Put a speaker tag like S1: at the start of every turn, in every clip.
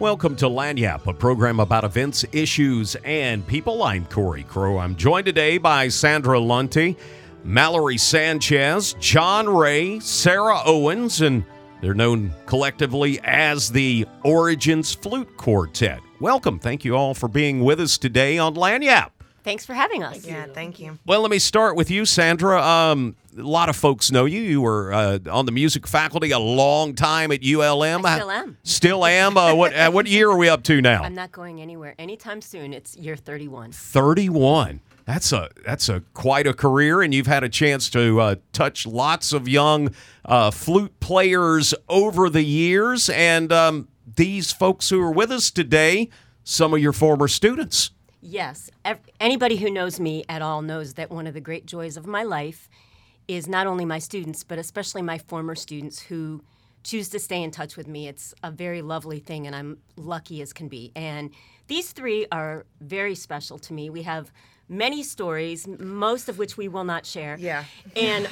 S1: Welcome to Lagniappe, a program about events, issues, and people. I'm Corey Crow. I'm joined today by Sandra Lunte, Mallory Sanchez, John Ray, Sarah Owens, and they're known collectively as the Origins Flute Quartet. Welcome. Thank you all for being with us today on Lagniappe.
S2: Thanks for having us.
S3: Thank you.
S1: Well, let me start with you, Sandra. A lot of folks know you. You were on the music faculty a long time at ULM.
S2: I still am.
S1: Still am. What year are we up to now?
S2: I'm not going anywhere anytime soon. It's year 31.
S1: 31. That's quite a career, and you've had a chance to touch lots of young flute players over the years. And these folks who are with us today, some of your former students.
S2: Yes. Anybody who knows me at all knows that one of the great joys of my life is not only my students, but especially my former students who choose to stay in touch with me. It's a very lovely thing, and I'm lucky as can be. And these three are very special to me. We have many stories, most of which we will not share.
S3: Yeah.
S2: And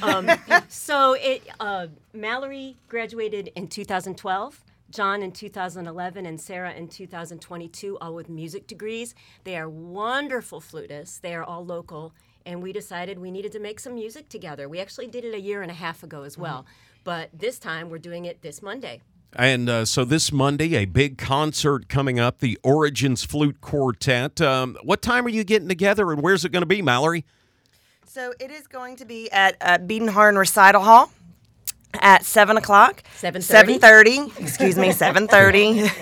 S2: Mallory graduated in 2012. John in 2011 and Sarah in 2022, all with music degrees. They are wonderful flutists. They are all local, and we decided we needed to make some music together. We actually did it a year and a half ago as well, but this time we're doing it this Monday.
S1: And so this Monday, a big concert coming up, the Origins Flute Quartet. What time are you getting together, and where's it going to be, Mallory?
S3: So it is going to be at Biedenharn Recital Hall at 7 o'clock. 7:30. Excuse me, 7:30.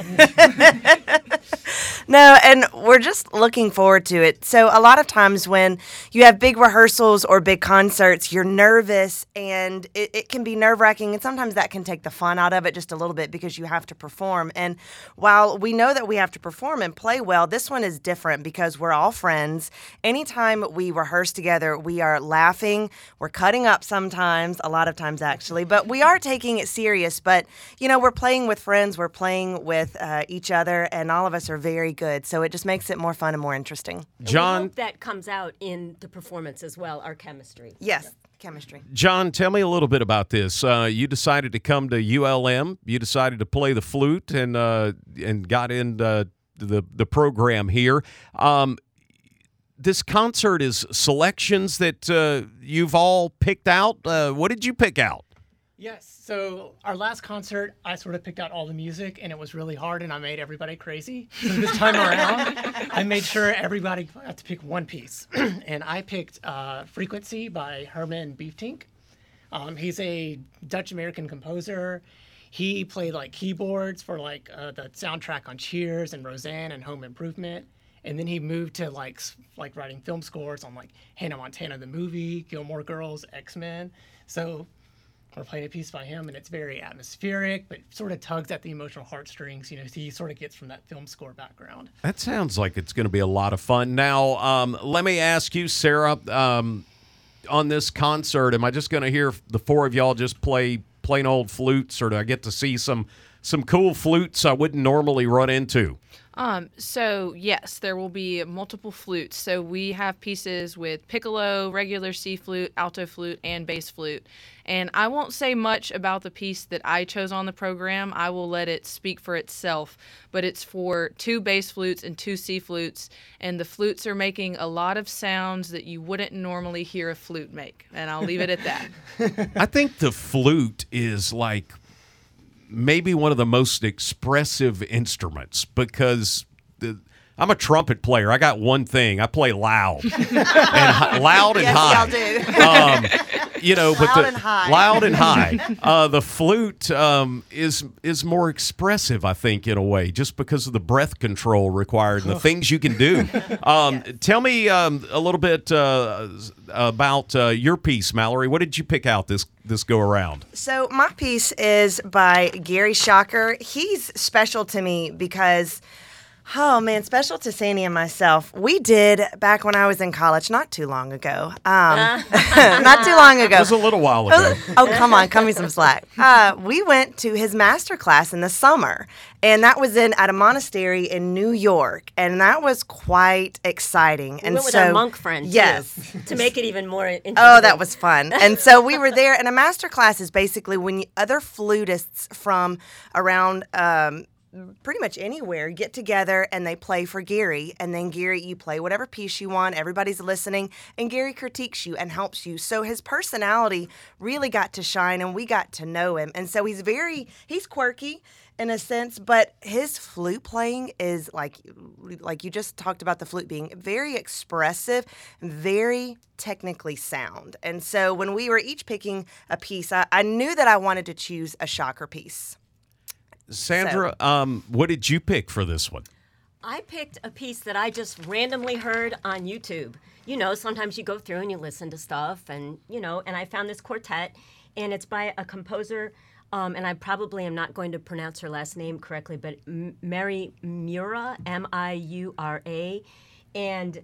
S3: No, and we're just looking forward to it. So a lot of times when you have big rehearsals or big concerts, you're nervous, and it can be nerve-wracking, and sometimes that can take the fun out of it just a little bit because you have to perform. And while we know that we have to perform and play well, this one is different because we're all friends. Anytime we rehearse together, we are laughing. We're cutting up sometimes, a lot of times actually, but we are taking it serious. But, we're playing with friends, we're playing with each other, and all of us are very good. So it just makes it more fun and more interesting.
S1: John?
S2: We hope that comes out in the performance as well, our chemistry.
S3: Yes, chemistry.
S1: John, tell me a little bit about this. You decided to come to ULM. You decided to play the flute and got into the program here. This concert is selections that you've all picked out. What did you pick out?
S4: Yes, so our last concert, I sort of picked out all the music, and it was really hard, and I made everybody crazy. So this time around, I made sure everybody got to pick one piece. And I picked Frequency by Herman Beeftink. He's a Dutch-American composer. He played keyboards for the soundtrack on Cheers and Roseanne and Home Improvement. And then he moved to writing film scores on Hannah Montana the movie, Gilmore Girls, X-Men. So we're playing a piece by him, and it's very atmospheric, but sort of tugs at the emotional heartstrings. He sort of gets from that film score background.
S1: That sounds like it's going to be a lot of fun. Now, let me ask you, Sarah, on this concert, am I just going to hear the four of y'all just play plain old flutes, or do I get to see some cool flutes I wouldn't normally run into?
S5: So yes, there will be multiple flutes. So we have pieces with piccolo, regular C flute, alto flute, and bass flute. And I won't say much about the piece that I chose on the program. I will let it speak for itself. But it's for 2 bass flutes and 2 C flutes. And the flutes are making a lot of sounds that you wouldn't normally hear a flute make. And I'll leave it at that.
S1: I think the flute is maybe one of the most expressive instruments because I'm a trumpet player. I got one thing. I play loud. And loud and high.
S3: Yes, y'all do.
S1: Loud
S3: and high.
S1: Loud and high. The flute is more expressive, I think, in a way, just because of the breath control required and the things you can do. Tell me a little bit about your piece, Mallory. What did you pick out this go around?
S3: So my piece is by Gary Shocker. He's special to me because, special to Sandy and myself. We did back when I was in college, not too long ago. Not too long ago.
S1: It was a little while ago.
S3: Oh, come on, cut me some slack. We went to his master class in the summer, and that was at a monastery in New York, and that was quite exciting.
S2: We went with our monk friend,
S3: yes,
S2: to make it even more interesting.
S3: Oh, that was fun. And so we were there, and a master class is basically when other flutists from around pretty much anywhere get together and they play for Gary. And then Gary, you play whatever piece you want. Everybody's listening. And Gary critiques you and helps you. So his personality really got to shine and we got to know him. And so he's quirky in a sense, but his flute playing is like you just talked about the flute being very expressive, very technically sound. And so when we were each picking a piece, I knew that I wanted to choose a shocker piece.
S1: Sandra, what did you pick for this one?
S2: I picked a piece that I just randomly heard on YouTube. You know, sometimes you go through and you listen to stuff, and I found this quartet, and it's by a composer. And I probably am not going to pronounce her last name correctly, but Mary Miura, Miura. And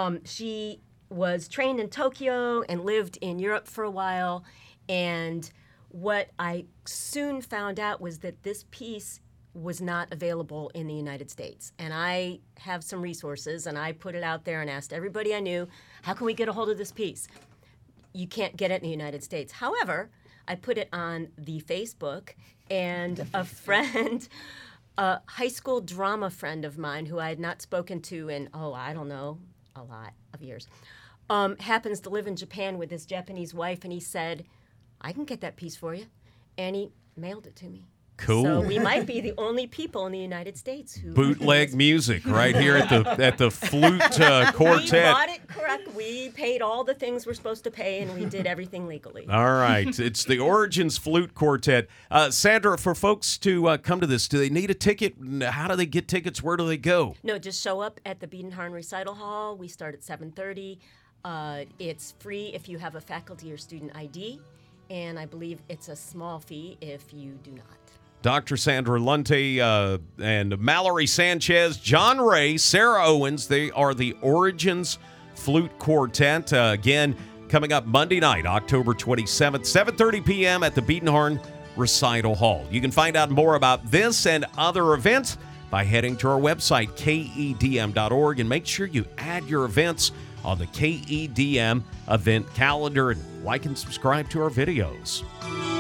S2: she was trained in Tokyo and lived in Europe for a while. And what I soon found out was that this piece was not available in the United States. And I have some resources, and I put it out there and asked everybody I knew, how can we get a hold of this piece? You can't get it in the United States. However, I put it on the Facebook, and a friend, a high school drama friend of mine who I had not spoken to in, I don't know, a lot of years, happens to live in Japan with his Japanese wife, and he said, I can get that piece for you. And he mailed it to me.
S1: Cool.
S2: So we might be the only people in the United States who
S1: bootleg music right here at the flute quartet.
S2: We bought it correct. We paid all the things we're supposed to pay, and we did everything legally.
S1: All right. It's the Origins Flute Quartet. Sandra, for folks to come to this, do they need a ticket? How do they get tickets? Where do they go?
S2: No, just show up at the Biedenharn Recital Hall. We start at 7:30. It's free if you have a faculty or student ID, and I believe it's a small fee if you do not.
S1: Dr. Sandra Lunte and Mallory Sanchez, John Ray, Sarah Owens, they are the Origins Flute Quartet. Again, coming up Monday night, October 27th, 7:30 p.m. at the Biedenharn Recital Hall. You can find out more about this and other events by heading to our website, KEDM.org, and make sure you add your events on the KEDM event calendar and like and subscribe to our videos.